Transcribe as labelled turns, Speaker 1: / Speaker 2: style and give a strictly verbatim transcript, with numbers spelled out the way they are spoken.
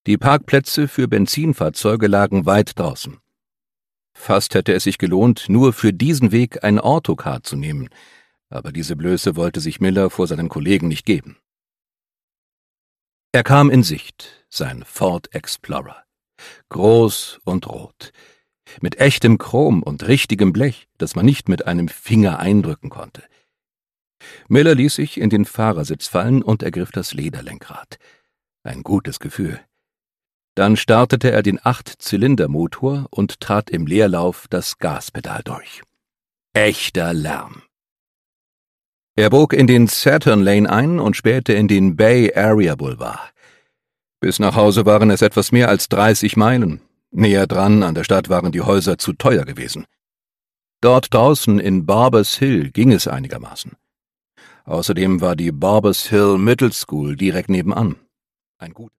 Speaker 1: Die Parkplätze für Benzinfahrzeuge lagen weit draußen. Fast hätte es sich gelohnt, nur für diesen Weg ein Autocar zu nehmen, aber diese Blöße wollte sich Miller vor seinen Kollegen nicht geben. Er kam in Sicht, sein Ford Explorer. Groß und rot, mit echtem Chrom und richtigem Blech, das man nicht mit einem Finger eindrücken konnte. Miller ließ sich in den Fahrersitz fallen und ergriff das Lederlenkrad. Ein gutes Gefühl. Dann startete er den Acht-Zylinder-Motor und trat im Leerlauf das Gaspedal durch. Echter Lärm. Er bog in den Saturn Lane ein und spähte in den Bay Area Boulevard. Bis nach Hause waren es etwas mehr als dreißig Meilen. Näher dran an der Stadt waren die Häuser zu teuer gewesen. Dort draußen in Barbers Hill ging es einigermaßen. Außerdem war die Barbers Hill Middle School direkt nebenan. Ein gut